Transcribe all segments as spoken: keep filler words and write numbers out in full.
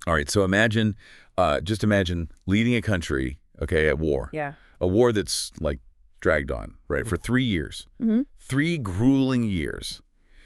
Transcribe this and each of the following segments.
All right, so imagine, uh, just imagine leading a country, okay, at war. Yeah. A war that's, like, dragged on, right, for three years. Mm-hmm. Three grueling years.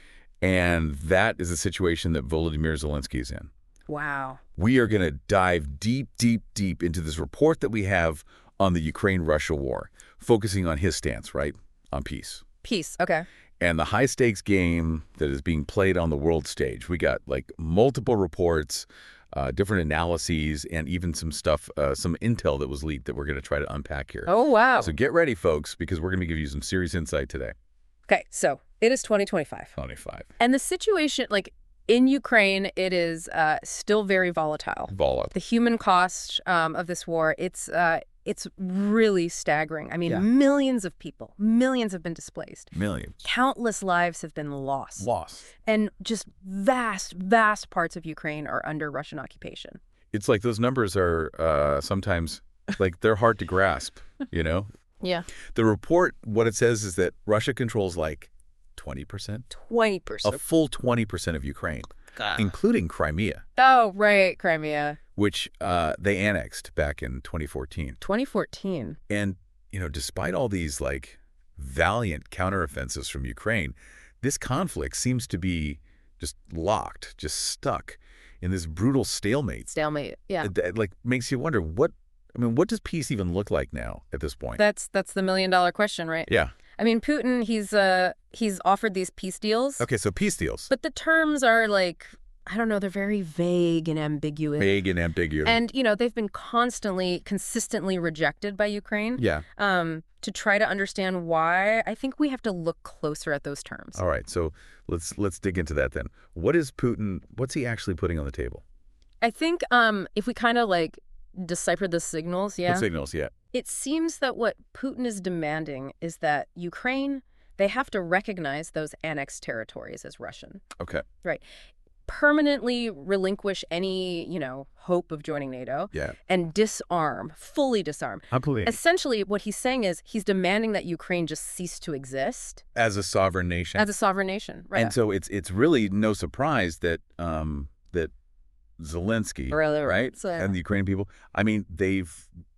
And that is the situation that Volodymyr Zelensky is in. Wow. We are going to dive deep, deep, deep into this report that we have on the Ukraine-Russia war, focusing on his stance, right, on peace. Peace. Okay. And the high-stakes game that is being played on the world stage. We got, like, multiple reports, uh, different analyses, and even some stuff, uh, some intel that was leaked that we're going to try to unpack here. Oh, wow. So get ready, folks, because we're going to give you some serious insight today. Okay, so it is twenty twenty-five. twenty-five. And the situation, like, in Ukraine, it is uh, still very volatile. Volatile. The human cost um, of this war, it's uh, it's really staggering. I mean, Yeah. millions of people, millions have been displaced. Millions. Countless lives have been lost. Lost. And just vast, vast parts of Ukraine are under Russian occupation. It's like those numbers are uh, sometimes, like, they're hard to grasp, you know? Yeah. The report, what it says is that Russia controls, like, twenty percent? twenty A percent. full twenty percent of Ukraine, God. including Crimea, Oh, right, Crimea. which uh, they annexed back in twenty fourteen. twenty fourteen. And, you know, despite all these, like, valiant counteroffensives from Ukraine, this conflict seems to be just locked, just stuck in this brutal stalemate. Stalemate. Yeah. That, like, makes you wonder, what, I mean, what does peace even look like now at this point? That's that's the million dollar question, right? Yeah. I mean, Putin, he's uh he's offered these peace deals. Okay, so peace deals. But the terms are like, I don't know, they're very vague and ambiguous. Vague and ambiguous. And, you know, they've been constantly, consistently rejected by Ukraine. Yeah. Um, to try to understand why, I think we have to look closer at those terms. All right, so let's let's dig into that then. What is Putin, what's he actually putting on the table? I think um, if we kind of like decipher the signals, yeah, What signals, yeah. it seems that what Putin is demanding is that Ukraine, they have to recognize those annexed territories as Russian. Okay. Right. Permanently relinquish any, you know, hope of joining NATO. Yeah. And disarm, fully disarm. Absolutely. Essentially, what he's saying is he's demanding that Ukraine just cease to exist As a sovereign nation. as a sovereign nation. Right. And so it's it's really no surprise that um that Zelensky, Really, right, so- and the Ukrainian people, I mean, they've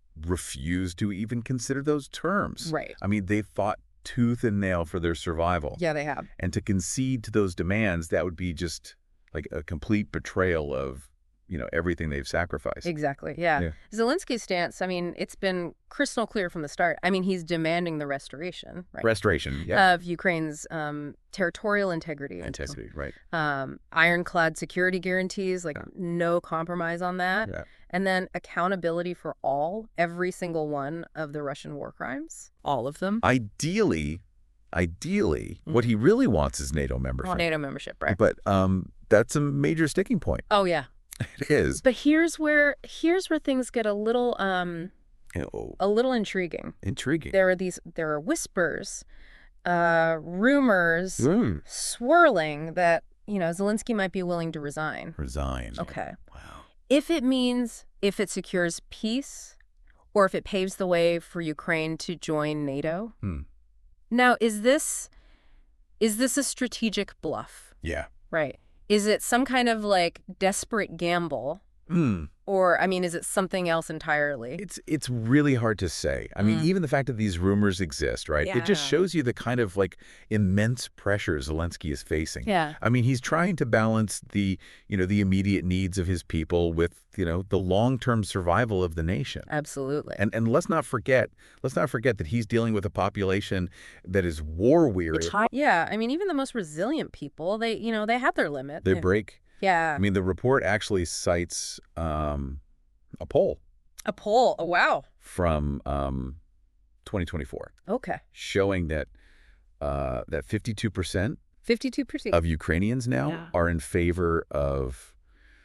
refused to even consider those terms. Right. I mean, they've fought tooth and nail for their survival. Yeah, they have. And to concede to those demands, that would be just like a complete betrayal of, you know, everything they've sacrificed. Exactly. Yeah. Yeah. Zelensky's stance, I mean, it's been crystal clear from the start. I mean, he's demanding the restoration, right, Restoration, yeah. of Ukraine's um, territorial integrity. Integrity, right. Um, ironclad security guarantees, like Yeah. no compromise on that. Yeah. And then accountability for all, every single one of the Russian war crimes. All of them. Ideally, ideally, Mm. what he really wants is NATO membership. NATO membership, right? But um, that's a major sticking point. Oh, yeah. It is. But here's where here's where things get a little um Oh, a little intriguing. intriguing. There are these there are whispers, uh, rumors Mm. swirling that, you know, Zelensky might be willing to resign. Resign. Okay. Wow. If it means if it secures peace or if it paves the way for Ukraine to join NATO. Hmm. Now, is this is this a strategic bluff? Yeah. Right. Is it some kind of like desperate gamble? Mm. Or, I mean, is it something else entirely? It's it's really hard to say. I mean, Mm. even the fact that these rumors exist, right? It just Yeah. shows you the kind of like immense pressure Zelensky is facing. Yeah. I mean, he's trying to balance the, you know, the immediate needs of his people with, you know, the long-term survival of the nation. Absolutely. And and let's not forget, let's not forget that he's dealing with a population that is war weary. Yeah, I mean, even the most resilient people, they, you know, they have their limit. They Yeah. break. Yeah. I mean, the report actually cites um, a poll A poll. Oh, wow. from um, twenty twenty-four Okay. showing that uh, that fifty-two percent fifty-two percent. of Ukrainians now Yeah. are in favor of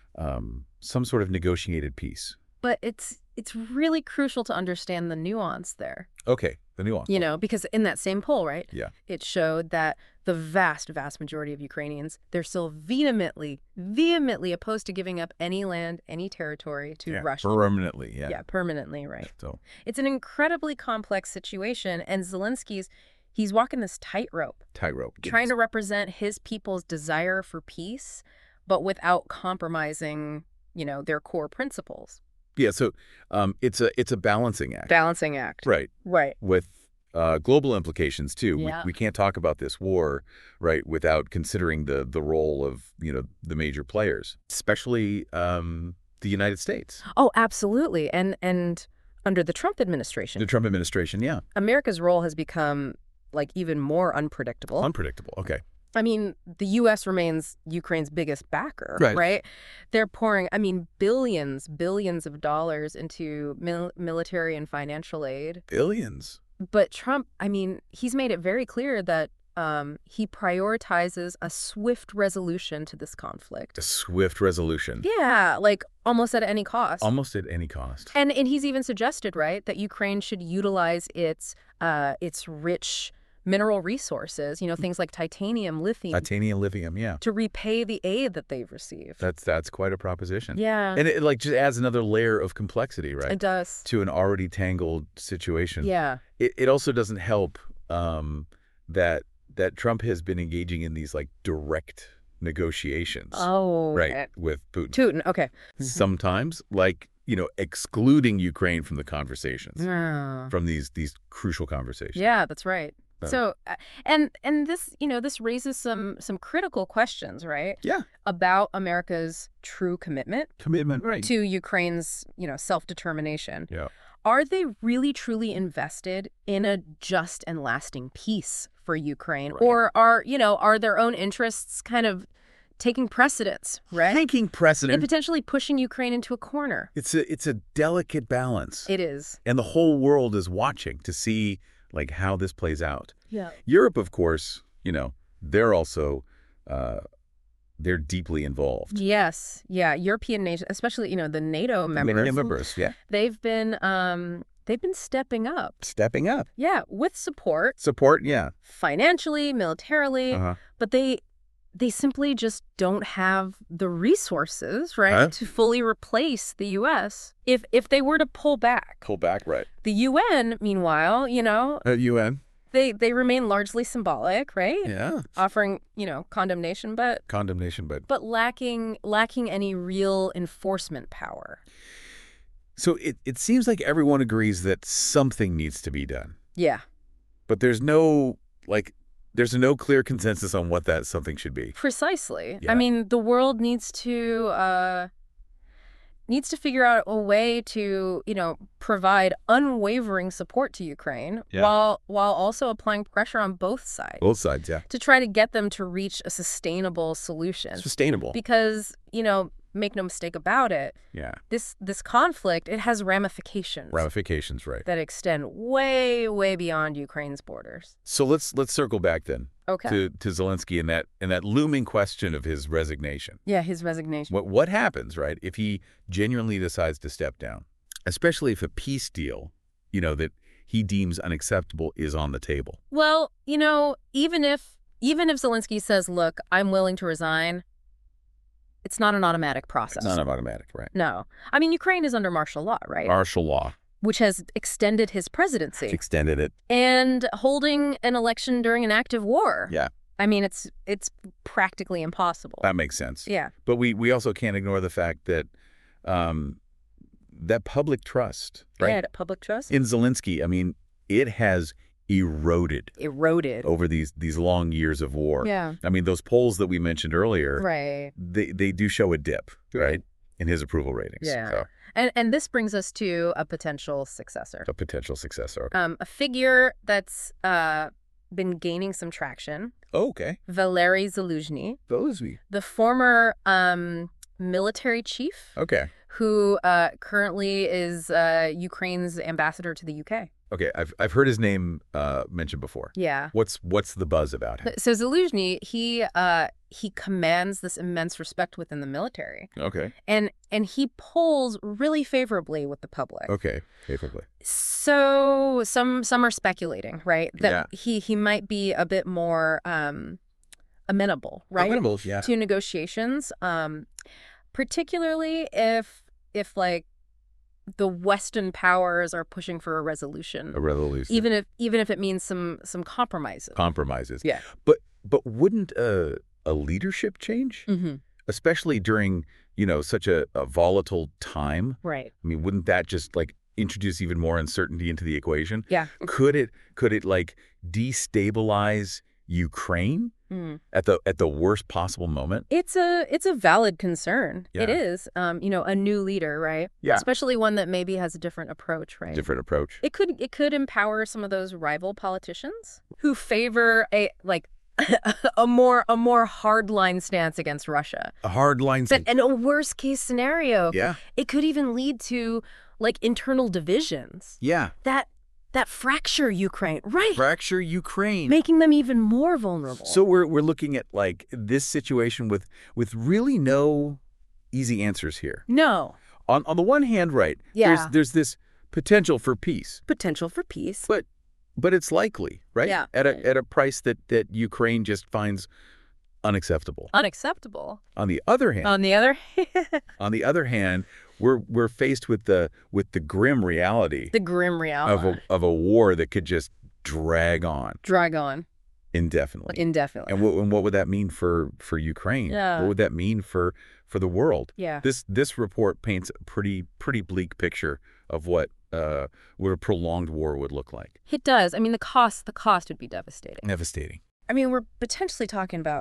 um, some sort of negotiated peace. But it's it's really crucial to understand the nuance there, Okay, the nuance. you know, because in that same poll, right? Yeah. It showed that the vast, vast majority of Ukrainians, they're still vehemently, vehemently opposed to giving up any land, any territory to Yeah, Russia. permanently, yeah. Yeah, permanently, right. So It's an incredibly complex situation, and Zelensky's, he's walking this tightrope, tightrope. trying to represent his people's desire for peace, but without compromising, you know, their core principles. Yeah, so um, it's a it's a balancing act. Balancing act. Right. Right. With uh, global implications, too. Yeah. We, we can't talk about this war, right, without considering the the role of, you know, the major players, especially um, the United States. Oh, absolutely. And and under the Trump administration, The Trump administration, yeah. America's role has become, like, even more unpredictable. Unpredictable, okay. I mean, the U S remains Ukraine's biggest backer, Right. right? They're pouring, I mean, billions, billions of dollars into mil military and financial aid. Billions. But Trump, I mean, he's made it very clear that um, he prioritizes a swift resolution to this conflict. A swift resolution. Yeah, like almost at any cost. Almost at any cost. And and he's even suggested, right, that Ukraine should utilize its uh, its rich mineral resources, you know, things like titanium, lithium, Titanium, lithium, yeah. to repay the aid that they've received. That's that's quite a proposition. Yeah. And it, like, just adds another layer of complexity, right? It does. To an already tangled situation. Yeah. It, it also doesn't help um, that that Trump has been engaging in these, like, direct negotiations. Oh. Right, Okay. with Putin. Putin, okay. Sometimes, like, you know, excluding Ukraine from the conversations, Yeah. from these these crucial conversations. Yeah, that's right. Uh, So, uh, and and this, you know, this raises some some critical questions, right? Yeah. About America's true commitment Commitment, right. to Ukraine's, you know, self-determination. Yeah. Are they really truly invested in a just and lasting peace for Ukraine? Right. Or are, you know, are their own interests kind of taking precedence, right? Taking And precedent. potentially pushing Ukraine into a corner. It's a it's a delicate balance. It is. And the whole world is watching to see, like, how this plays out. Yeah. Europe, of course, you know, they're also, uh, they're deeply involved. Yes. Yeah. European nations, especially, you know, the NATO members, members, yeah. they've been um they've been stepping up. Stepping up. Yeah, with support, Support, yeah. financially, militarily, Uh-huh. but they they simply just don't have the resources, right, Huh? to fully replace the U S if if they were to pull back. Pull back, right. The U N, meanwhile, you know, Uh, U N. they they remain largely symbolic, right? Yeah. Offering, you know, condemnation, but Condemnation, but... but lacking lacking any real enforcement power. So it, it seems like everyone agrees that something needs to be done. Yeah. But there's no, like, there's no clear consensus on what that something should be. Precisely. Yeah. I mean, the world needs to uh, needs to figure out a way to, you know, provide unwavering support to Ukraine Yeah. while while also applying pressure on both sides Both sides, yeah. to try to get them to reach a sustainable solution. Sustainable. Because, you know, make no mistake about it, Yeah. this this conflict, it has ramifications Ramifications, right. that extend way, way beyond Ukraine's borders. So let's let's circle back then Okay. to, to Zelensky and that and that looming question of his resignation. Yeah, his resignation. What what happens, right, if he genuinely decides to step down, especially if a peace deal, you know, that he deems unacceptable is on the table? Well, you know, even if even if Zelensky says, "Look, I'm willing to resign," it's not an automatic process. It's not automatic, right? No. I mean, Ukraine is under martial law, right? Martial law. Which has extended his presidency Extended it. and holding an election during an active war. Yeah. I mean, it's it's practically impossible. That makes sense. Yeah. But we, we also can't ignore the fact that um, that public trust, right, Yeah, public trust in Zelensky, I mean, it has eroded eroded. over these these long years of war. Yeah. I mean, those polls that we mentioned earlier, Right. they, they do show a dip, right, in his approval ratings. Yeah. So, And and this brings us to a potential successor. a potential successor. Um, a figure that's uh been gaining some traction. Oh, okay. Valery Zaluzhny, Those we. the former um, military chief Okay. who uh, currently is uh, Ukraine's ambassador to the U K. Okay. I've I've heard his name uh, mentioned before. Yeah. What's what's the buzz about him? So Zaluzhny, he uh, he commands this immense respect within the military, Okay. and and he polls really favorably with the public. Okay. Favorably. So some some are speculating, right, that Yeah. he he might be a bit more um, amenable, right, Amenable, yeah. to negotiations, um, particularly if if like the Western powers are pushing for a resolution, A revolution. even if even if it means some some compromises. Compromises. Yeah. But but wouldn't a a leadership change, Mm-hmm. especially during you know, such a, a volatile time. Right. I mean, wouldn't that just like introduce even more uncertainty into the equation? Yeah. Could it could it like destabilize Ukraine Mm. at the at the worst possible moment? It's a it's a valid concern. It Yeah. is. Um, you know, a new leader, right? Yeah. Especially one that maybe has a different approach, right? Different approach. It could it could empower some of those rival politicians who favor a like a more a more hardline stance against Russia. A hard line. But in a worst case scenario, Yeah. it could even lead to like internal divisions Yeah. that that fracture Ukraine, right? Fracture Ukraine. Making them even more vulnerable. So we're we're looking at like this situation with with really no easy answers here. no On on the one hand, right? Yeah. There's there's this potential for peace, potential for peace. but but it's likely, right? Yeah. At a at a price that that Ukraine just finds unacceptable. Unacceptable. On the other hand, On the other hand, on the other hand, we're we're faced with the with the grim reality the grim reality. of a of a war that could just drag on Drag on indefinitely. indefinitely. And what and what would that mean for for Ukraine? Yeah. What would that mean for for the world? yeah. This this report paints a pretty pretty bleak picture of what uh what a prolonged war would look like. It does. I mean, the cost the cost would be devastating. Devastating. I mean, we're potentially talking about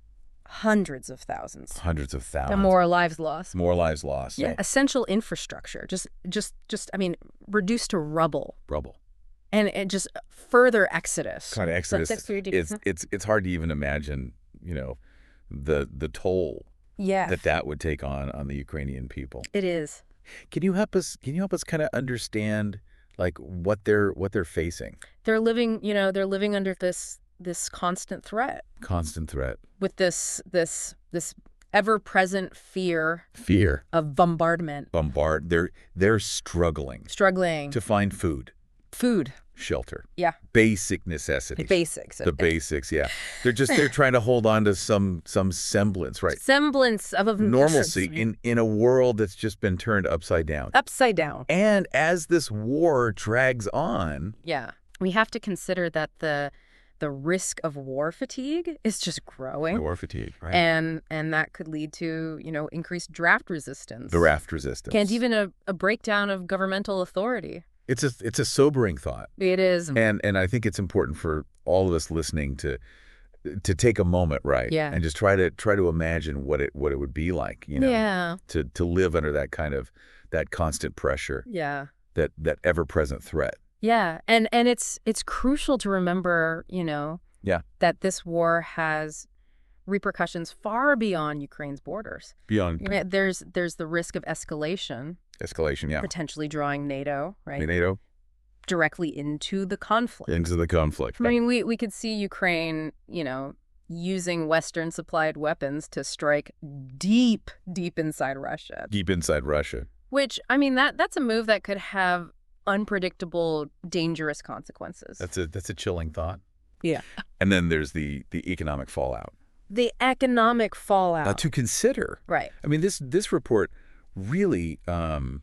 hundreds of thousands. Hundreds of thousands. And more lives lost. More lives lost. Yeah. Essential infrastructure, just, just, just. I mean, reduced to rubble, Rubble. and it just further exodus. Kind of exodus. that's pretty deep. It's it's it's hard to even imagine, you know, the the toll Yeah, that that would take on on the Ukrainian people. it is. Can you help us can you help us kind of understand like what they're what they're facing? They're living, you know, they're living under this this constant threat Constant threat. with this this this ever-present fear Fear. of bombardment, Bombard. They're they're struggling struggling, to find food, food. shelter. Yeah, Basic necessities. basics. The basics, yeah. They're just they're trying to hold on to some some semblance, right? semblance of a Normalcy in in a world that's just been turned upside down. upside down. And as this war drags on, Yeah, we have to consider that the the risk of war fatigue is just growing, war fatigue, right? and and that could lead to, you know, increased draft resistance. The raft resistance. Can't even a, a breakdown of governmental authority. It's a it's a sobering thought. It is. And and I think it's important for all of us listening to to take a moment, right? Yeah. And just try to try to imagine what it what it would be like, you know, Yeah. to to live under that kind of that constant pressure, Yeah. that that ever-present threat. Yeah. And and it's it's crucial to remember, you know, Yeah. that this war has repercussions far beyond Ukraine's borders. Beyond You know, there's there's the risk of escalation, escalation, yeah. potentially drawing NATO, right, NATO directly into the conflict. into the conflict. I mean, we, we could see Ukraine, you know, using Western supplied weapons to strike deep, deep inside Russia, Deep inside Russia. which, I mean, that that's a move that could have unpredictable, dangerous consequences. That's a that's a chilling thought. Yeah. And then there's the the economic fallout. The economic fallout. Now to consider. Right. I mean, this this report really um,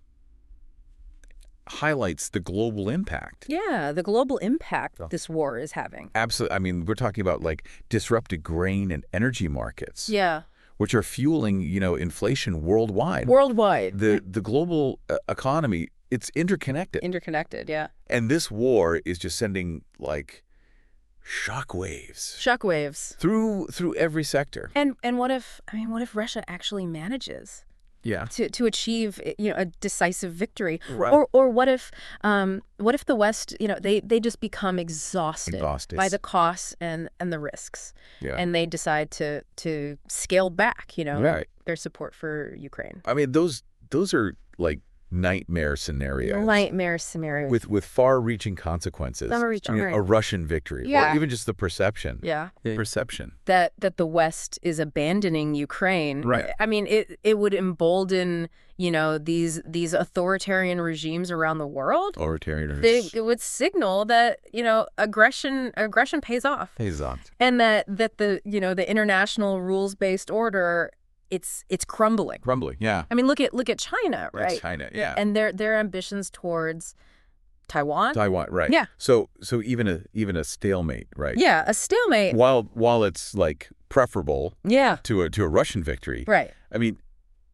highlights the global impact. Yeah, the global impact Oh. this war is having. Absolutely. I mean, we're talking about like disrupted grain and energy markets, Yeah. which are fueling, you know, inflation worldwide. Worldwide. The the global uh, economy, it's interconnected. Interconnected, yeah. And this war is just sending like shockwaves Shockwaves. through through every sector. And and what if, I mean, what if Russia actually manages Yeah. to to achieve, you know, a decisive victory? Right. Or or what if um what if the West, you know, they they just become exhausted, Exhausted. by the costs and and the risks, Yeah. and they decide to to scale back, you know, Right. their support for Ukraine. I mean, those those are like nightmare scenarios. Nightmare scenario. With with far-reaching consequences. Far-reaching, I mean, right. a Russian victory, Yeah. or even just the perception. yeah. Perception. that that the West is abandoning Ukraine. Right. I mean, it it would embolden, you know, these these authoritarian regimes around the world. Authoritarian. They, it would signal that, you know, aggression aggression pays off, pays off. and that that the you know the international rules based order, it's it's crumbling. Crumbling. Yeah. I mean, look at look at China, Yeah, right? China. Yeah. And their their ambitions towards Taiwan. Taiwan. Right. Yeah. So so even a even a stalemate. Right. Yeah, a stalemate. While while it's like preferable Yeah. to a to a Russian victory. Right. I mean,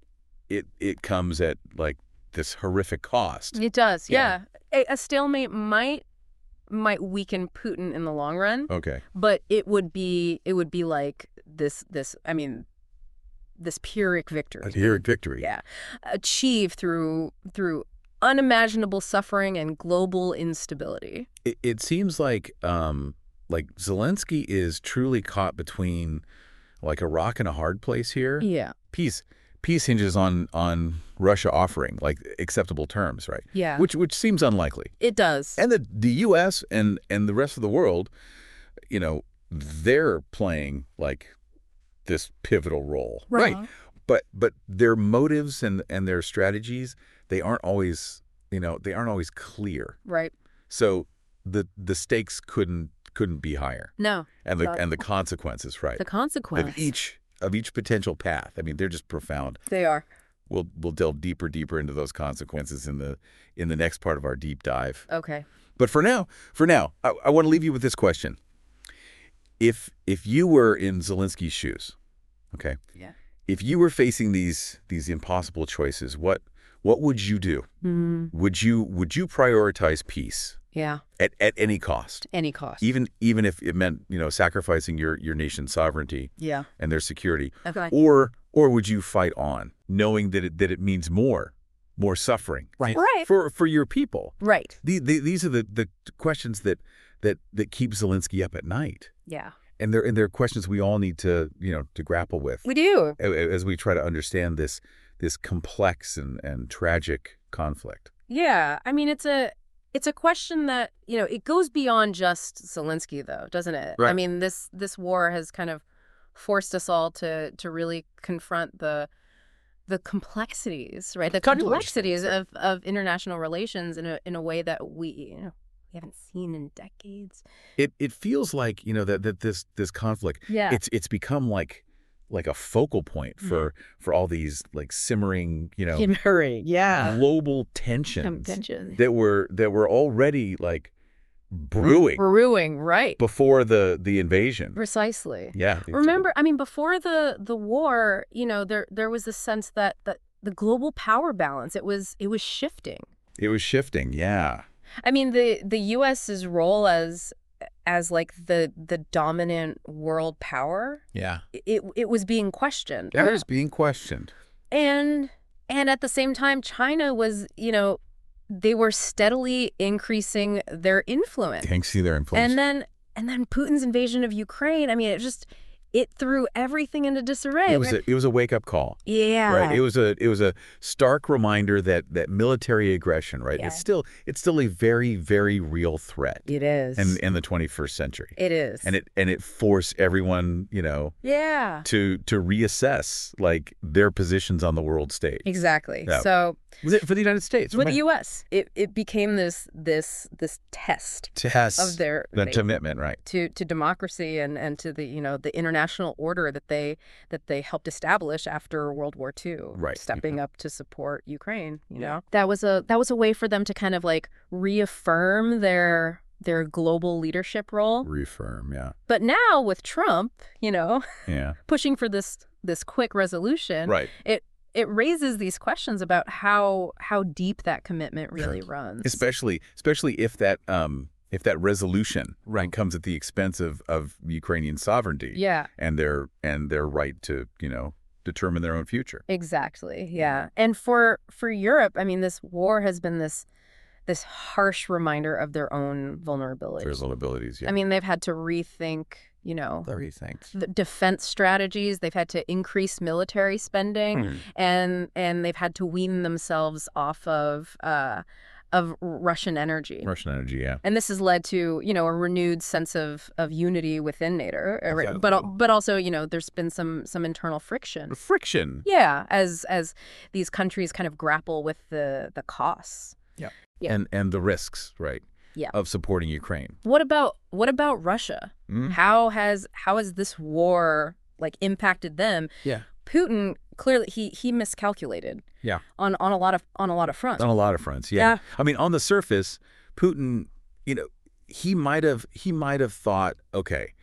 it it comes at like this horrific cost. It does, Yeah. yeah. A, a stalemate might might weaken Putin in the long run, Okay. but it would be it would be like this this I mean this Pyrrhic victory. A Pyrrhic victory. Yeah, achieved through through unimaginable suffering and global instability. It, it seems like um, like Zelensky is truly caught between like a rock and a hard place here. Yeah, Peace peace hinges on on Russia offering like acceptable terms, right? yeah, Which which seems unlikely. it does. And the the U S and and the rest of the world, you know, they're playing like this pivotal role, right? But but their motives and and their strategies, they aren't always, you know, they aren't always clear. Right. So the the stakes couldn't couldn't be higher, No, and the Not- and the consequences, right? the consequence. Of each of each potential path. I mean, they're just profound. They are. We'll we'll delve deeper deeper into those consequences in the in the next part of our deep dive. Okay. But for now, for now, I, I want to leave you with this question. If if you were in Zelensky's shoes, okay? Yeah. If you were facing these these impossible choices, what what would you do? Mm, Would you would you prioritize peace yeah. at, at any cost? Any cost. Even even if it meant, you know, sacrificing your your nation's sovereignty Yeah. and their security, Okay. or or would you fight on, knowing that it that it means more, more suffering, Right. Right. for for your people? Right. The, the, these are the, the questions that that that keep Zelensky up at night, Yeah. and they're and they're questions we all need to you know to grapple with We do. a- a- as we try to understand this this complex and and tragic conflict. Yeah. I mean, it's a it's a question that, you know, it goes beyond just Zelensky, though, doesn't it? I Right. mean, this this war has kind of forced us all to to really confront the the complexities, right? The Cutting edge complexities things, of, of international relations in a in a way that we, you know, we haven't seen in decades. It it feels like you know that that this this conflict Yeah. it's it's become like like a focal point for for all these like simmering you know Hurry. Yeah. global tensions Tension. that were that were already like brewing Brewing, right? before the the invasion. Precisely. Yeah. Remember, I mean, before the the war, you know, there there was this sense that that the global power balance, it was it was shifting. It was shifting. Yeah. I mean, the the US's role as as like the the dominant world power, Yeah. it it was being questioned. That was being questioned. And and at the same time, China was, you know, they were steadily increasing their influence. Can't see their influence. And then and then Putin's invasion of Ukraine, I mean, it just it threw everything into disarray. it was a, it was a wake up call. yeah. Right. It was a it was a stark reminder that that military aggression, right? Yeah. It's still it's still a very very real threat It is. in in the twenty-first century. it is. And it and it forced everyone, you know, yeah. to to reassess like their positions on the world stage. Exactly. Yeah. So Was it for the United States? with right? the U S, it, it became this this this test Test of their the they- commitment, right? to to democracy and and to the, you know, the international order that they that they helped establish after World War Two, Right. stepping up to support Ukraine, you know. That was a that was a way for them to kind of like reaffirm their their global leadership role. Refirm, yeah. But now with Trump, you know, Yeah. pushing for this this quick resolution, Right. it it raises these questions about how how deep that commitment really runs. Especially especially if that um if that resolution Right. comes at the expense of, of Ukrainian sovereignty Yeah, and their and their right to, you know, determine their own future. exactly. Yeah. And for for Europe, I mean, this war has been this this harsh reminder of their own vulnerabilities. Their vulnerabilities, yeah. I mean, they've had to rethink, you know, Very thanks. the defense strategies. They've had to increase military spending, Hmm. and and they've had to wean themselves off of uh, of Russian energy. Russian energy, yeah. And this has led to, you know, a renewed sense of, of unity within NATO, uh, Exactly. but al- but also, you know, there's been some some internal friction. Friction. Yeah, as as these countries kind of grapple with the the costs. Yeah. And and the risks, right? Yeah. Of supporting Ukraine. What about what about Russia? Mm. How has how has this war like impacted them? Yeah. Putin clearly he he miscalculated. Yeah. On on a lot of on a lot of fronts. On a lot of fronts, yeah. Yeah. I mean, on the surface, Putin, you know, he might have he might have thought, okay,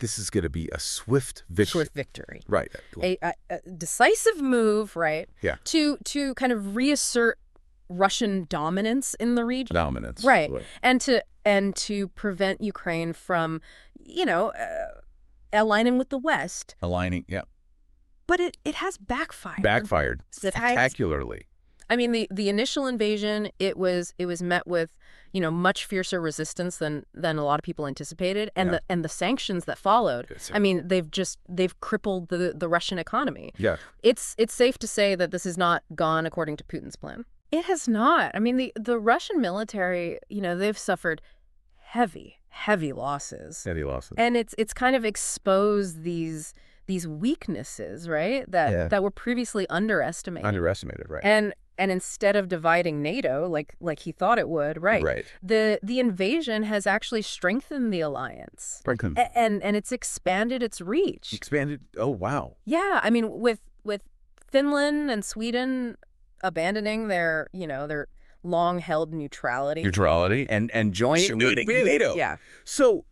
this is going to be a swift victory. Swift victory. Right. A, a, a decisive move, right? Yeah. To to kind of reassert Russian dominance in the region. Dominance. Right. And to and to prevent Ukraine from, you know, uh, aligning with the West. Aligning, yeah. But it, it has backfired. Backfired spectacularly. I mean, the, the initial invasion, it was it was met with, you know, much fiercer resistance than than a lot of people anticipated, and Yeah. the and the sanctions that followed. I mean, they've just they've crippled the the Russian economy. Yeah. It's it's safe to say that this has not gone according to Putin's plan. It has not. I mean, the the Russian military, you know, they've suffered heavy, heavy losses. Heavy losses. And it's it's kind of exposed these these weaknesses, right? That Yeah. that were previously underestimated. Underestimated, right. And and instead of dividing NATO like like he thought it would, right? Right. The the invasion has actually strengthened the alliance. Franklin. A- and and it's expanded its reach. Expanded. Oh, wow. Yeah, I mean, with with Finland and Sweden abandoning their, you know, their long-held neutrality. Neutrality. And and joining With NATO. Yeah. So,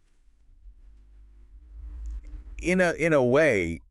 in a in a way,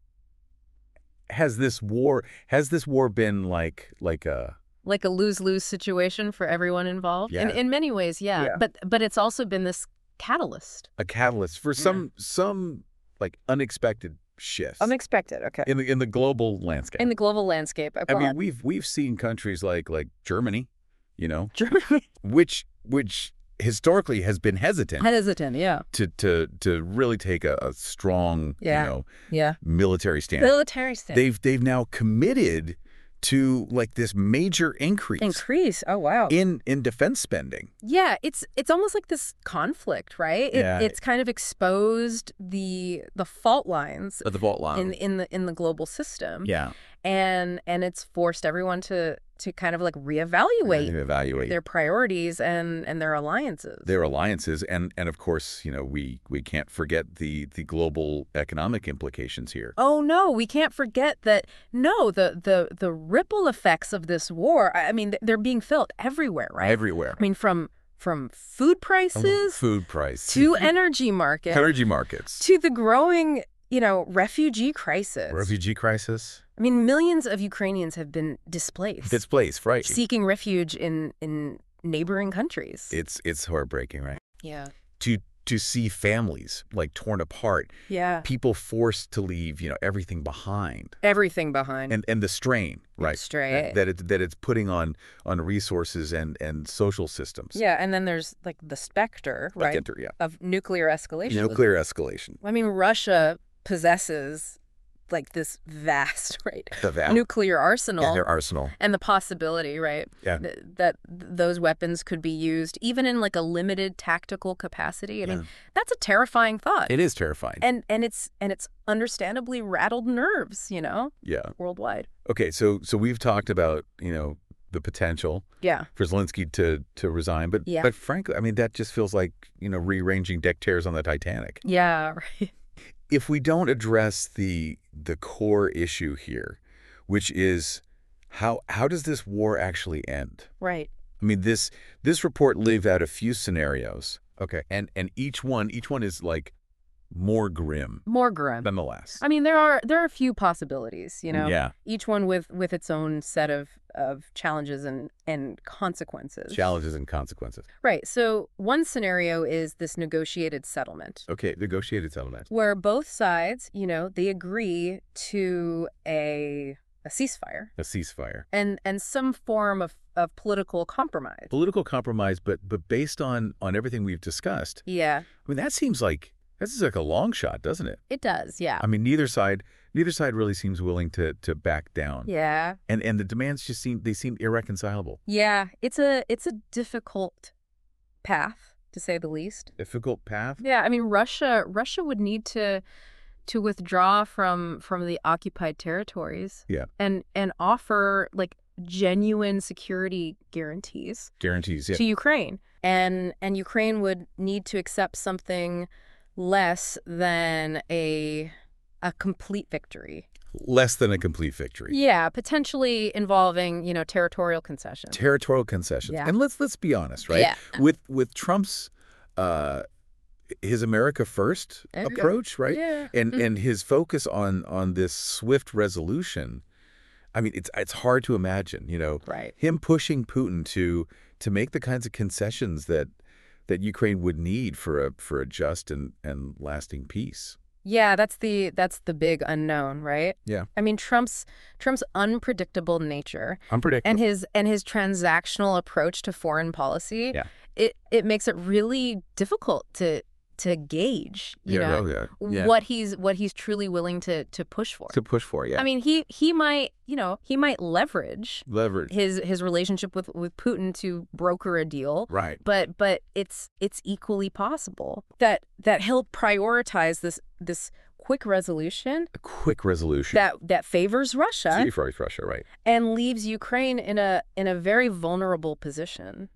has this war has this war been like like a Like a lose-lose situation for everyone involved. In Yeah. in many ways, yeah. Yeah. But but it's also been this catalyst. a catalyst for some some like unexpected shifts Unexpected, okay. in the in the global landscape? In the global landscape. I mean, we've we've seen countries like like Germany, you know, Germany. which which historically has been hesitant Hesitant, yeah. to to to really take a, a strong, Yeah. you know, Yeah. military stand. Military stance. They've they've now committed to like this major increase Increase. Oh, wow. in in defense spending. Yeah, it's it's almost like this conflict, right? It, Yeah. It's kind of exposed the the fault lines At the vault line. in in the in the global system. yeah. And and it's forced everyone to to kind of like reevaluate Evaluate their priorities and and their alliances. their alliances, and and of course, you know, we we can't forget the the global economic implications here. Oh no, we can't forget that. No, the the the ripple effects of this war. I I mean, they're being felt everywhere, right? Everywhere. I mean, from from food prices Food price to energy markets energy markets to the growing, you know, refugee crisis. refugee crisis. I mean, millions of Ukrainians have been displaced, Displaced, right? seeking refuge in in neighboring countries. It's it's heartbreaking, right? Yeah. To to see families like torn apart, Yeah. people forced to leave, you know, everything behind, Everything behind. and and the strain, right? Strain. that it that it's putting on on resources and and social systems. Yeah, and then there's like the specter, right, Enter, yeah. of nuclear escalation. Nuclear escalation. I mean, Russia possesses like this vast, right, The va- nuclear arsenal. yeah, their arsenal. And the possibility, right, Yeah. th- that th- those weapons could be used even in like a limited tactical capacity. I mean, that's a terrifying thought. It is terrifying. and and it's and it's understandably rattled nerves, you know, yeah. worldwide. Okay, so so we've talked about, you know, the potential Yeah. for Zelensky to to resign, but Yeah. but frankly, I mean, that just feels like, you know, rearranging deck chairs on the Titanic. Yeah, right. If we don't address the the core issue here, which is how how does this war actually end? Right. I mean, this this report laid out a few scenarios. Okay, and and each one each one is like more grim More grim. than the last. I mean, there are there are a few possibilities, you know. Yeah, Each one with with its own set of of challenges and and consequences. challenges and consequences. Right. So one scenario is this negotiated settlement Okay, negotiated settlement. where both sides, you know, they agree to a a ceasefire A ceasefire. and and some form of of political compromise. Political compromise, but but based on on everything we've discussed, Yeah, I mean, that seems like that seems like a long shot, doesn't it? it does. Yeah. I mean, neither side neither side really seems willing to to back down. Yeah. And and the demands just seem they seem irreconcilable. Yeah, it's a it's a difficult path to say the least. Difficult path. Yeah, I mean Russia Russia would need to to withdraw from from the occupied territories. Yeah. And and offer like genuine security guarantees Guarantees. Yeah. to Ukraine. And and Ukraine would need to accept something less than a a complete victory. Less than a complete victory. Yeah, potentially involving, you know, territorial concessions. Territorial concessions. Yeah. And let's let's be honest, right? Yeah. With with Trump's uh his America First Okay. approach, right? Yeah. And Mhm. and his focus on on this swift resolution. I mean, it's it's hard to imagine, you know, Right. him pushing Putin to to make the kinds of concessions that that Ukraine would need for a for a just and and lasting peace. Yeah, that's the that's the big unknown, right? Yeah. I mean, Trump's Trump's unpredictable nature Unpredictable. and his and his transactional approach to foreign policy, Yeah. it it makes it really difficult to to gauge, you Yeah, know, oh, yeah. Yeah. what he's what he's truly willing to to push for. To push for, yeah. I mean, he he might, you know, he might leverage Leverage. his his relationship with with Putin to broker a deal. Right. But but it's it's equally possible that that he'll prioritize this this quick resolution A quick resolution. that that favors Russia Favors Russia, right. and leaves Ukraine in a in a very vulnerable position.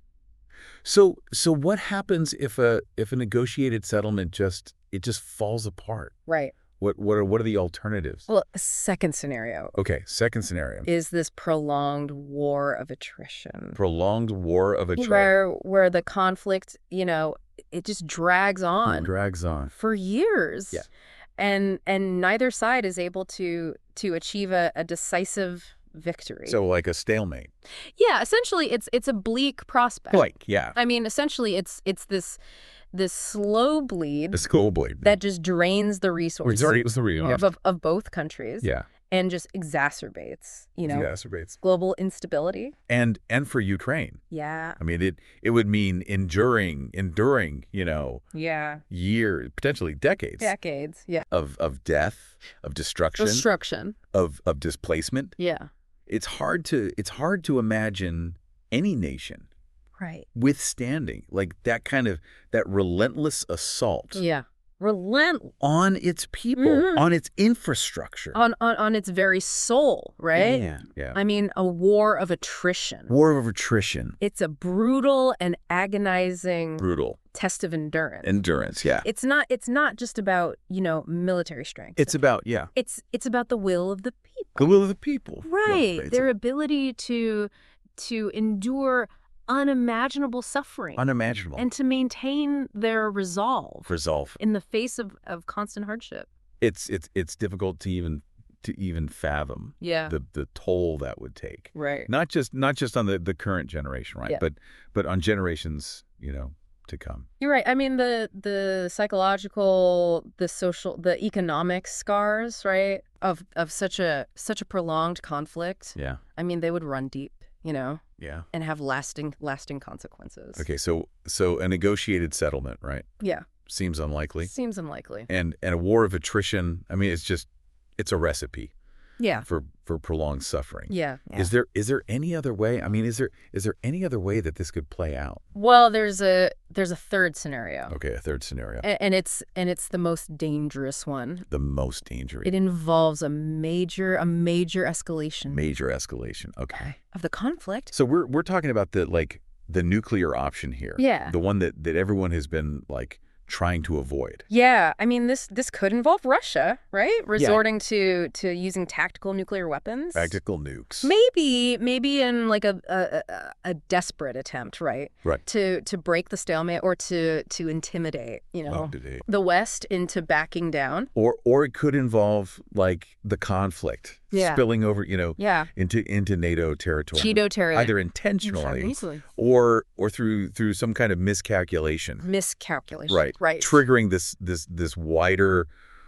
So so what happens if a if a negotiated settlement just it just falls apart? Right. What what are what are the alternatives? Well, a second scenario Okay, second scenario. is this prolonged war of attrition. Prolonged war of attrition. Where where the conflict, you know, it just drags on Drags on. for years. Yeah. And and neither side is able to to achieve a, a decisive victory. So like a stalemate. yeah, essentially it's it's a bleak prospect. Like, yeah. I mean, essentially it's it's this this slow bleed A skull blade. that just drains the resources It was the real. of, of of both countries Yeah. and just exacerbates, you know, Exacerbates. global instability. And and for Ukraine. Yeah. I mean, it it would mean enduring, enduring, you know, Yeah. years, potentially decades Decades. Yeah. of of death, of destruction, Destruction. of of displacement. Yeah. It's hard to it's hard to imagine any nation Right. withstanding like that kind of that relentless assault Yeah. Relent on its people, Mhm. on its infrastructure. on, on on its very soul, right? Yeah, yeah. I mean, a war of attrition. War of attrition, It's a brutal and agonizing brutal test of endurance. endurance. Yeah, it's not it's not just about, you know, military strength. it's about yeah it's it's about the will of the people. the will of the people. Right. It's Their ability to to endure unimaginable suffering unimaginable. and to maintain their resolve Resolve. in the face of, of constant hardship. It's it's it's difficult to even to even fathom Yeah. the the toll that would take. Right. Not just not just on the the current generation, right? Yeah. But but on generations, you know, to come. You're right. I mean, the the psychological, the social, the economic scars, right, of of such a such a prolonged conflict. Yeah. I mean, they would run deep, you know, Yeah. and have lasting lasting consequences. Okay, so so a negotiated settlement, right? Yeah. Seems unlikely. Seems unlikely. And and a war of attrition, I mean, it's just it's a recipe Yeah. for for prolonged suffering. Yeah. Is there is there any other way? I mean, is there is there any other way that this could play out? Well, there's a there's a third scenario. Okay, a third scenario. A- And it's and it's the most dangerous one. The most dangerous. It involves a major a major escalation Major escalation. Okay. of the conflict. So we're we're talking about the like the nuclear option here. Yeah. The one that that everyone has been like trying to avoid. Yeah, I mean this this could involve Russia, right? Resorting to to using tactical nuclear weapons. Practical nukes. Maybe maybe in like a a, a a desperate attempt, right? Right. To to break the stalemate or to to intimidate, you know, Up to date. the West into backing down. Or or it could involve like the conflict Yeah. spilling over, you know, Yeah. into into NATO territory. Cheeto territory. Either intentionally Easily. or or through through some kind of miscalculation. Miscalculation. Right. Right. Triggering this this this wider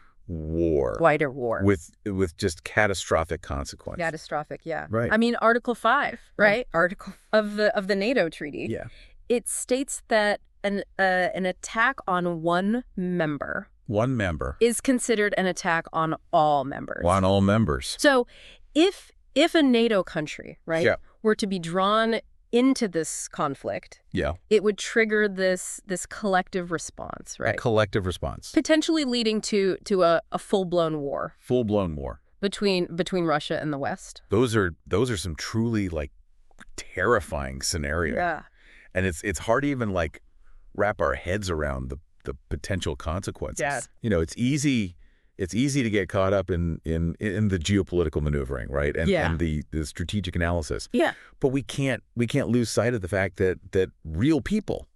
war Wider war. with with just catastrophic consequences. Catastrophic, yeah. Right. I mean, Article five, right? Article of the of the NATO treaty. Yeah. It states that an uh, an attack on one member One member. is considered an attack on all members. On all members. So, if if a NATO country, right, Yeah. were to be drawn into this conflict, Yeah. it would trigger this this collective response, A right? collective response. Potentially leading to to a, a full-blown war Full-blown war. between between Russia and the West. Those are those are some truly like terrifying scenarios. Yeah. And it's it's hard to even like wrap our heads around the the potential consequences. Yeah. You know, it's easy it's easy to get caught up in in in the geopolitical maneuvering, right? And Yeah. and the the strategic analysis. Yeah. But we can't we can't lose sight of the fact that that real people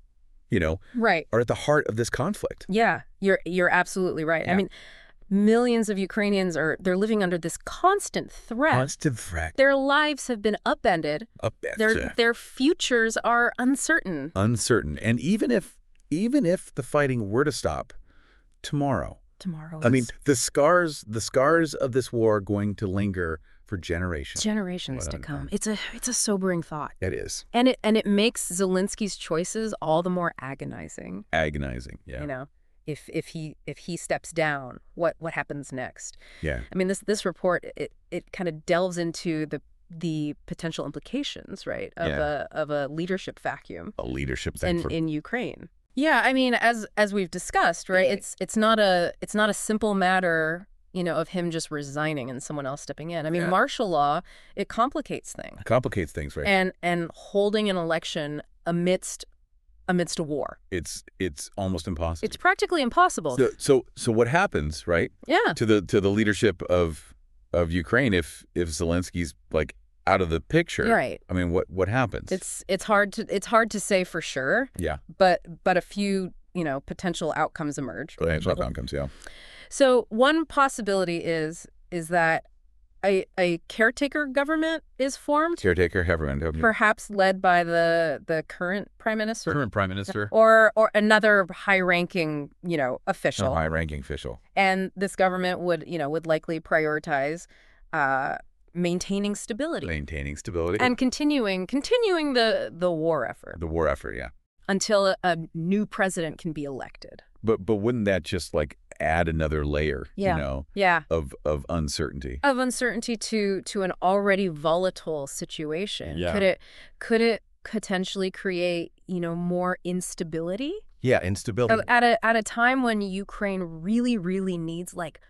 you know, Right. are at the heart of this conflict. Yeah, you're you're absolutely right. Yeah. I mean, millions of Ukrainians are they're living under this constant threat. Constant threat. Their lives have been upended. Up Their their futures are uncertain. uncertain. And even if even if the fighting were to stop tomorrow, Tomorrow. I mean, is the scars the scars of this war are going to linger for generations. generations What to on come. earth? It's a it's a sobering thought. It is And it and it makes Zelensky's choices all the more agonizing. agonizing. Yeah. You know, if if he if he steps down, what what happens next? Yeah. I mean, this this report it it kind of delves into the the potential implications, right, of Yeah. a of a leadership vacuum A leadership thing in for in Ukraine. Yeah, I mean, as as we've discussed, right, it's it's not a it's not a simple matter, you know, of him just resigning and someone else stepping in. I mean, Yeah. martial law, it complicates things. complicates things, right? And and holding an election amidst amidst a war. it's it's almost impossible. It's practically impossible. so, so so what happens, right, yeah. to the to the leadership of of Ukraine if if Zelensky's like out of the picture? Right. I mean, what what happens? It's it's hard to it's hard to say for sure, yeah. but but a few, you know, potential outcomes emerge. Potential outcomes, yeah. So one possibility is is that a a caretaker government is formed, Caretaker government, perhaps led by the the current prime minister current prime minister, or or another high-ranking, you know, official. high-ranking official. And this government would, you know, would likely prioritize uh, maintaining stability Maintaining stability. and continuing continuing the the war effort the war effort, yeah. until a, a new president can be elected. But but wouldn't that just like add another layer, Yeah. you know, Yeah. of of uncertainty? Of uncertainty to to an already volatile situation. Yeah. Could it could it potentially create, you know, more instability Yeah, instability. Uh, at a at a time when Ukraine really really needs like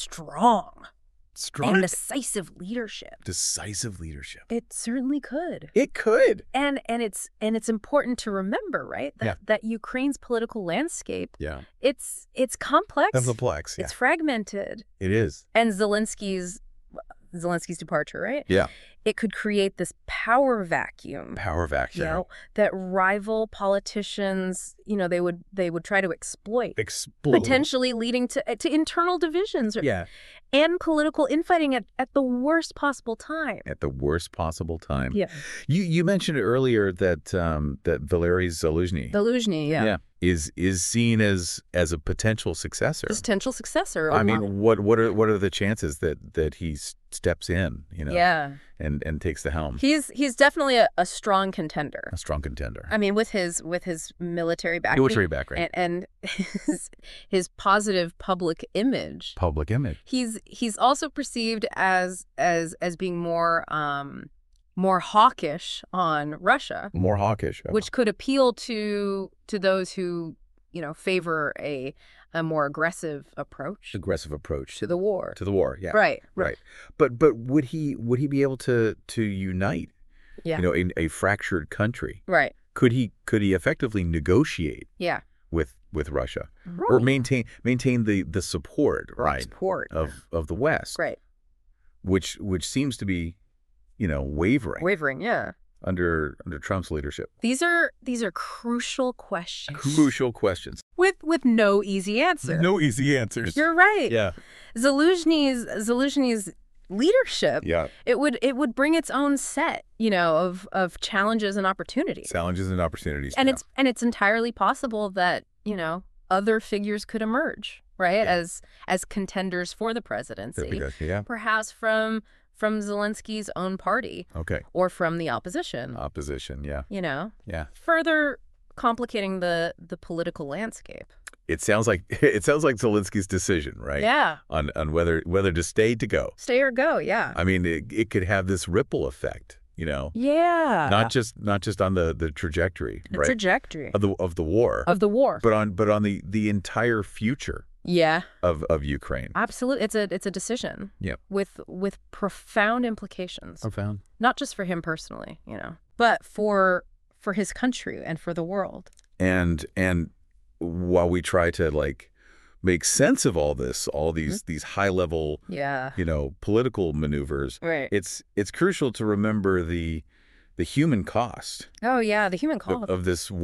strong Strong, and decisive leadership? decisive leadership. It certainly could. It could. And and it's and it's important to remember, right, that Yeah. that Ukraine's political landscape, Yeah. it's it's complex. Complex, yeah. It's fragmented. It is. And Zelensky's Zelensky's departure, right? Yeah. It could create this power vacuum, Power vacuum. you know, that rival politicians, you know, they would they would try to exploit, Explode. potentially leading to to internal divisions or- Yeah. and political infighting at, at the worst possible time. At the worst possible time. Yeah. You you mentioned earlier that um that Valery Zaluzhny Zaluzhny, yeah. yeah, is is seen as as a potential successor. Potential successor. I or mean, not. what what are what are the chances that that he s- steps in, you know, Yeah. and and takes the helm? He's he's definitely a, a strong contender. A strong contender. I mean, with his with his military background Military background. and, and his, his positive public image, Public image. he's he's also perceived as as as being more um more hawkish on Russia, More hawkish. which could appeal to to those who, you know, favor a a more aggressive approach aggressive approach to the war. to the war. Yeah. Right. Right. But but would he would he be able to to unite, Yeah. you know, a, a fractured country? Right. Could he could he effectively negotiate Yeah. with with Russia or maintain maintain the the support, right, Support. of of the West, Right. which which seems to be, you know, wavering Wavering. Yeah. under under Trump's leadership. These are these are crucial questions Crucial questions. with with no easy answer. No easy answers. You're right. Yeah. Zaluzhny's Zaluzhny's leadership, Yeah. it would it would bring its own set, you know, of of challenges and opportunities. Challenges and opportunities. And yeah. it's and it's entirely possible that, you know, other figures could emerge, right? Yeah. As as contenders for the presidency. yeah. Perhaps from from Zelensky's own party Okay. or from the opposition, Opposition. Yeah. you know. Yeah. Further complicating the the political landscape. It sounds like it sounds like Zelensky's decision, right? Yeah. On on whether whether to stay to go. Stay or go, yeah. I mean, it, it could have this ripple effect, you know, Yeah. not just not just on the the trajectory, the right, trajectory of the of the war, of the war. but on but on the the entire future Yeah. of of Ukraine. Absolutely. It's a it's a decision. Yep. With with profound implications. Profound. Not just for him personally, you know, but for for his country and for the world. And and while we try to like make sense of all this, all these Mm-hmm. these high level, Yeah. you know, political maneuvers, Right. it's it's crucial to remember the the human cost Oh yeah, the human of, cost. of this war.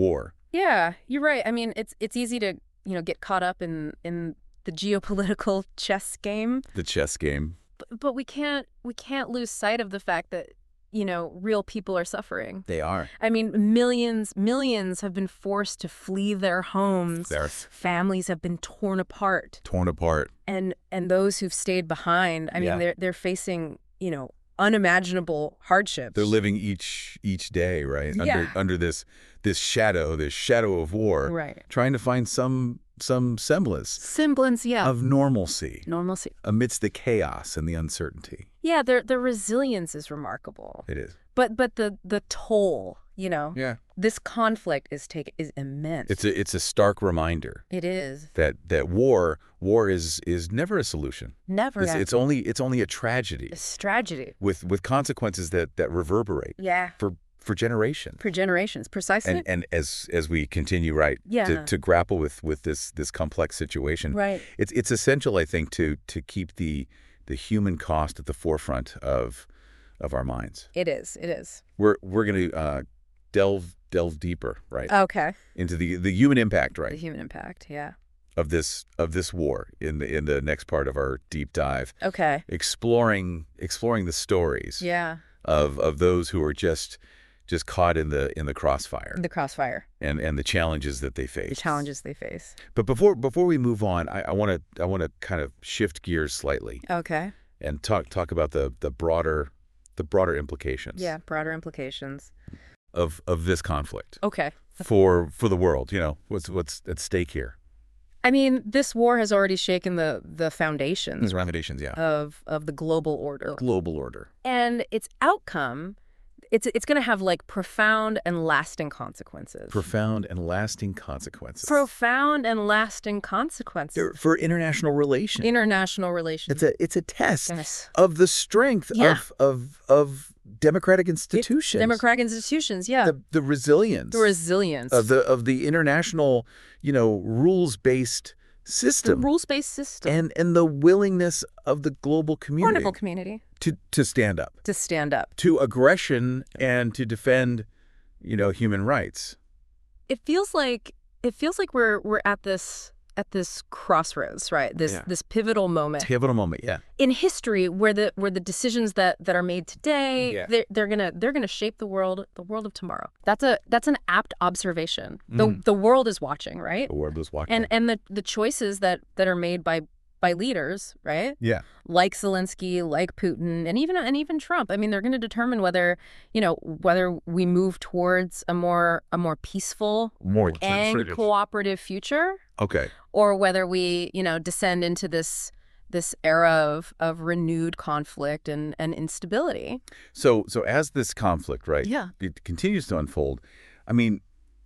Yeah, you're right. I mean, it's it's easy to, you know, get caught up in in the geopolitical chess game, The chess game. but, but we can't we can't lose sight of the fact that, you know, real people are suffering. They are. I mean, millions, millions have been forced to flee their homes. They're Families have been torn apart. torn apart. And and those who've stayed behind, I mean, Yeah. they're they're facing, you know, unimaginable hardships. They're living each each day, right? Yeah. Under under this this shadow, this shadow of war, Right. trying to find some some semblance Semblance, yeah. of normalcy Normalcy. amidst the chaos and the uncertainty. Yeah, their their resilience is remarkable. It is. But but the the toll, you know, Yeah. this conflict is take is immense. It's a it's a stark reminder It is. that that war war is is never a solution. Never. It's, it's only it's only a tragedy It's tragedy. with with consequences that that reverberate Yeah. for for generations. For generations, precisely. And and as as we continue, right, Yeah. to, to grapple with with this this complex situation, Right. it's it's essential, I think, to to keep the the human cost at the forefront of of our minds. It is. It is. We're we're going to uh, delve delve deeper, right, Okay. into the the human impact, The right, human impact. Yeah. of this of this war in the in the next part of our deep dive, Okay. exploring exploring the stories Yeah. of of those who are just just caught in the in the crossfire The crossfire. and and the challenges that they face. The challenges they face. But before before we move on, I want to I want to kind of shift gears slightly Okay. and talk talk about the the broader the broader implications Yeah. Broader implications. of of this conflict Okay. for for the world. You know, what's what's at stake here? I mean, this war has already shaken the the foundations Ramifications, yeah. of of the global order. Global order. And its outcome, it's it's going to have like profound and lasting consequences. Profound and lasting consequences. Profound and lasting consequences. They're for international relations. International relations. It's a it's a test Yes. of the strength Yeah. of of of democratic institutions. Democratic institutions, yeah. the the resilience. The resilience. of the of the international, you know, rules-based the system rules-based system. and and the willingness of the global community Wonderful community to to stand up to stand up. to aggression and to defend, you know, human rights. It feels like it feels like we're we're at this at this crossroads, right? This Yeah. this pivotal moment Pivotal moment, yeah. in history where the where the decisions that that are made today, Yeah. they're, they're gonna they're gonna shape the world the world of tomorrow. That's a that's an apt observation. The Mm. the world is watching, right? The world was watching. And and the the choices that that are made by by leaders, right? yeah, Like Zelensky, like Putin, and even and even Trump. I mean, they're going to determine whether, you know, whether we move towards a more a more peaceful more and cooperative future, Okay. or whether we, you know, descend into this this era of of renewed conflict and and instability. So so as this conflict, right, Yeah. it continues to unfold, I mean,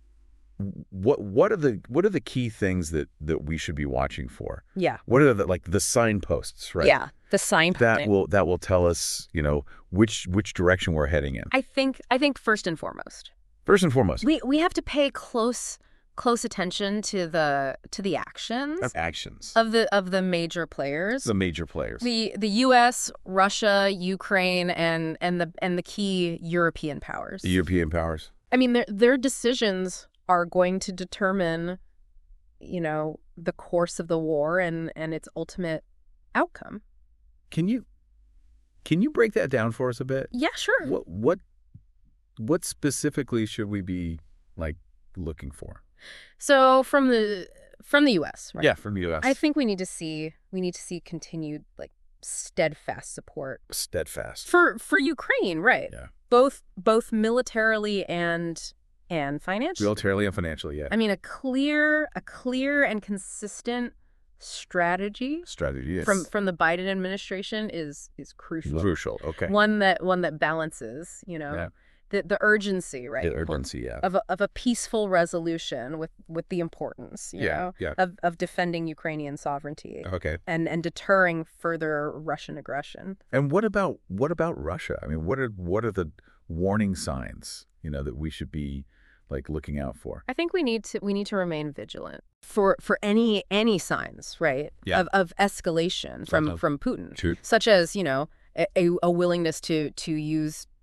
what what are the what are the key things that that we should be watching for? Yeah. What are the like the signposts, right? Yeah. The signposting. That will that will tell us, you know, which which direction we're heading in. I think I think first and foremost, First and foremost, we we have to pay close close attention to the to the actions actions. of the of the major players. The major players. The the U S, Russia, Ukraine, and and the and the key European powers. The European powers. I mean, their their decisions are going to determine, you know, the course of the war and and its ultimate outcome. Can you can you break that down for us a bit? Yeah, sure. What what what specifically should we be like looking for? So from the from the U S, right? Yeah, from the U S. I think we need to see we need to see continued like steadfast support steadfast. for for Ukraine, right? Yeah. Both both militarily and and financially. Militarily and financially, yeah. I mean, a clear a clear and consistent strategy Strategy yes. from from the Biden administration is is crucial. Crucial. Okay. One that one that balances, you know, Yeah. the the urgency, right? The urgency, yeah. Of a, of a peaceful resolution with with the importance, you Yeah, know, yeah. of of defending Ukrainian sovereignty Okay. and and deterring further Russian aggression. And what about what about Russia? I mean, what are what are the warning signs, you know, that we should be like looking out for? I think we need to we need to remain vigilant for for any any signs, right? Yeah. Of of escalation from of- from Putin, True. such as, you know, a, a willingness to to use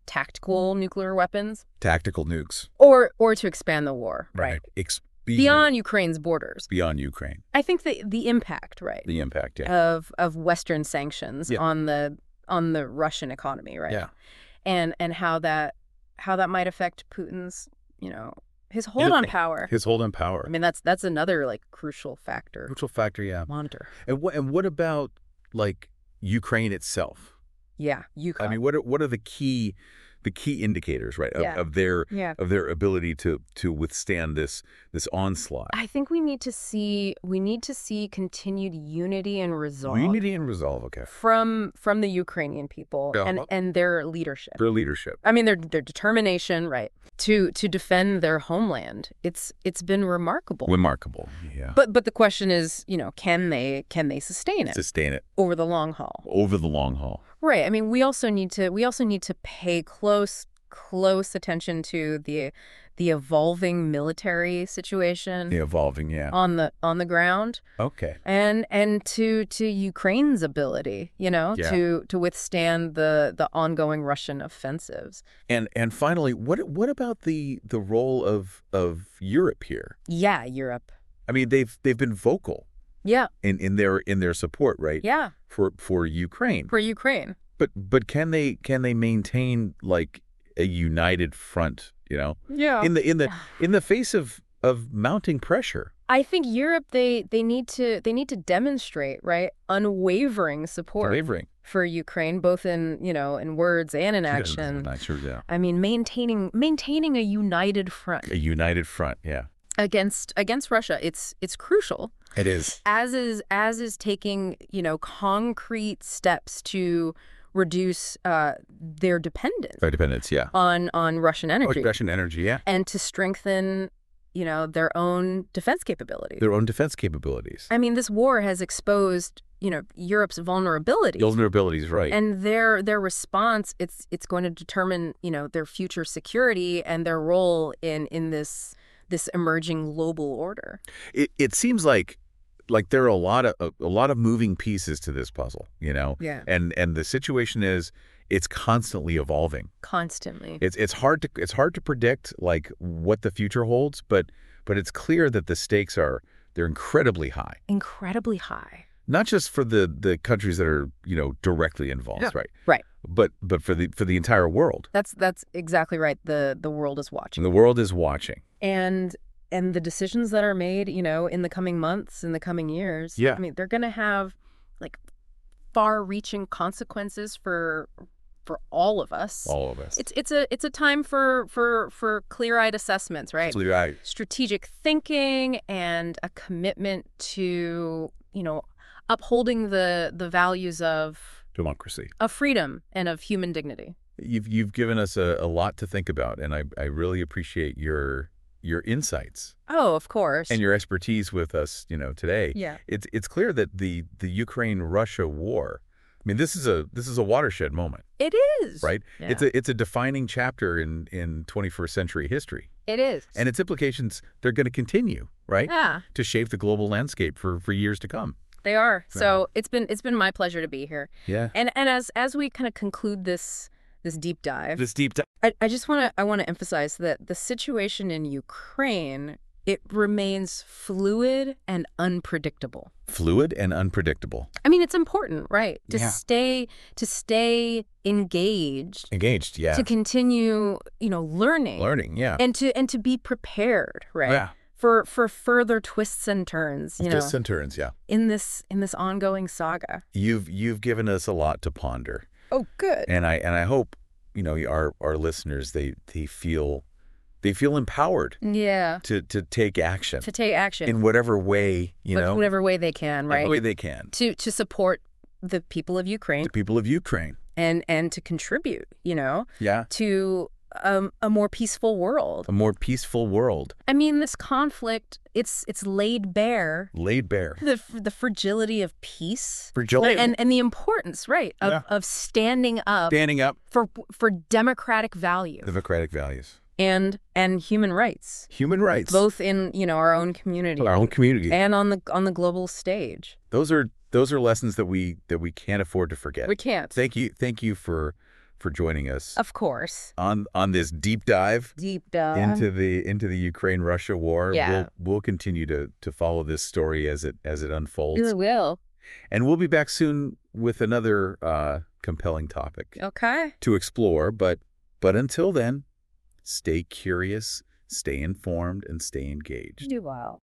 tactical nuclear weapons, Tactical nukes. or or to expand the war, right? Ex- Beyond Ukraine's borders. Beyond Ukraine. I think the the impact, right, The impact, yeah. of of Western sanctions Yeah. on the on the Russian economy, right? Yeah. And and how that how that might affect Putin's, you know, his hold on power. His hold on power. I mean, that's that's another like crucial factor. Crucial factor, yeah. Monitor. And what and what about like Ukraine itself? Yeah, Yukon. I mean, what are, what are the key the key indicators, right, of, Yeah. of their yeah. of their ability to to withstand this this onslaught? I think we need to see we need to see continued unity and resolve Unity and resolve, okay. from from the Ukrainian people Yeah. and and their leadership. Their leadership. I mean, their their determination, right, to to defend their homeland. It's it's been remarkable. Remarkable, yeah. But but the question is, you know, can they can they sustain it Sustain it over the long haul? over the long haul. Right. I mean, we also need to we also need to pay close close attention to the the evolving military situation The evolving, yeah. on the on the ground, Okay. and and to to Ukraine's ability, you know, Yeah. to to withstand the the ongoing Russian offensives. And and finally, what what about the the role of of Europe here? Yeah, Europe. I mean, they've they've been vocal Yeah, in, in their in their support, right? yeah, For for Ukraine. for Ukraine. But but can they can they maintain like a united front, you know? Yeah. In the in the in the face of of mounting pressure. I think Europe they they need to they need to demonstrate, right, unwavering support Wavering. for Ukraine, both in, you know, in words and in action. Not sure, yeah. I mean, maintaining maintaining a united front A united front, yeah. against against Russia. It's it's crucial. It is. As is as is taking, you know, concrete steps to reduce uh, their dependence Our dependence, yeah. on on Russian energy Russian energy, yeah. and to strengthen, you know, their own defense capabilities. Their own defense capabilities. I mean, this war has exposed, you know, Europe's vulnerabilities. Vulnerabilities, right. And their their response, it's it's going to determine, you know, their future security and their role in in this this emerging global order. It it seems like like there are a lot of a, a lot of moving pieces to this puzzle, you know. Yeah. And and the situation is it's constantly evolving. Constantly. It's it's hard to it's hard to predict like what the future holds, but but it's clear that the stakes are they're incredibly high. Incredibly high. Not just for the the countries that are, you know, directly involved, Yeah. right? Right. But but for the for the entire world. That's that's exactly right. The the world is watching. And the world is watching. And and the decisions that are made, you know, in the coming months, in the coming years, Yeah. I mean, they're going to have like far-reaching consequences for for all of us. All of us. It's it's a it's a time for for for clear-eyed assessments, right? Absolutely right. Strategic thinking and a commitment to, you know, upholding the the values of Democracy. of freedom and of human dignity. You've you've given us a, a lot to think about, and I I really appreciate your your insights Oh, of course. and your expertise with us, you know, today. yeah. It's it's clear that the the Ukraine-Russia war, I mean, this is a this is a watershed moment, It is. right? Yeah. It's a it's a defining chapter in in twenty-first century history, It is. and its implications they're going to continue, right, yeah, to shape the global landscape for for years to come. they are. So- So it's been it's been my pleasure to be here. Yeah. And and as as we kind of conclude this this deep dive, This deep dive. I, I just want to I want to emphasize that the situation in Ukraine, it remains fluid and unpredictable. Fluid and unpredictable. I mean, it's important, right? To Yeah. stay to stay engaged, Engaged, yeah. to continue, you know, learning, Learning, yeah. and to and to be prepared, right? Yeah. For for further twists and turns, you know, Twists and turns, yeah. in this in this ongoing saga. You've you've given us a lot to ponder. Oh, good. And I and I hope, you know, our our listeners they they feel they feel empowered Yeah. to to take action To take action in whatever way, you Wh- know, whatever way they can, right? whatever way they can. To to support the people of Ukraine The people of Ukraine. and and to contribute, you know, Yeah. to um, a more peaceful world. A more peaceful world I mean, this conflict, it's it's laid bare laid bare. the the fragility of peace Fragility. and and the importance, right, of Yeah. of standing up Standing up for for democratic value democratic values. and and human rights, Human rights. both in, you know, our own community our own community. and on the on the global stage. Those are those are lessons that we that we can't afford to forget. We can't. Thank you thank you for for joining us Of course. on on this deep dive Deep dive. into the into the Ukraine-Russia war. Yeah. We'll we'll continue to to follow this story as it as it unfolds. It will. And we'll be back soon with another uh, compelling topic Okay. to explore. But but until then, stay curious, stay informed, and stay engaged. Do well.